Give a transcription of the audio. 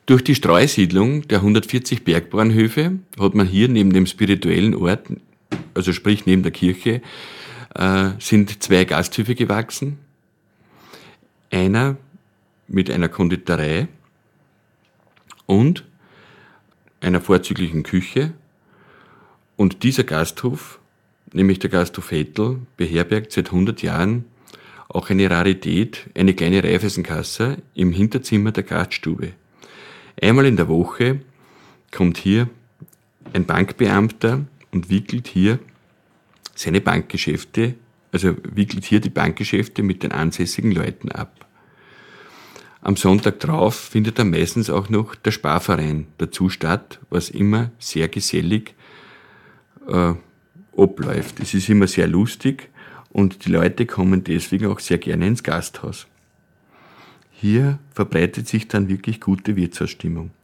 Durch die Streusiedlung der 140 Bergbauernhöfe hat man hier neben dem spirituellen Ort, also sprich neben der Kirche, sind 2 Gasthöfe gewachsen. Einer mit einer Konditorei und einer vorzüglichen Küche. Und dieser Gasthof, nämlich der Gasthof Hettl, beherbergt seit 100 Jahren auch eine Rarität, eine kleine Raiffeisenkasse im Hinterzimmer der Gaststube. Einmal in der Woche kommt hier ein Bankbeamter und wickelt hier seine Bankgeschäfte, also wickelt hier die Bankgeschäfte mit den ansässigen Leuten ab. Am Sonntag drauf findet dann meistens auch noch der Sparverein dazu statt, was immer sehr gesellig abläuft. Es ist immer sehr lustig und die Leute kommen deswegen auch sehr gerne ins Gasthaus. Hier verbreitet sich dann wirklich gute Wirtshausstimmung.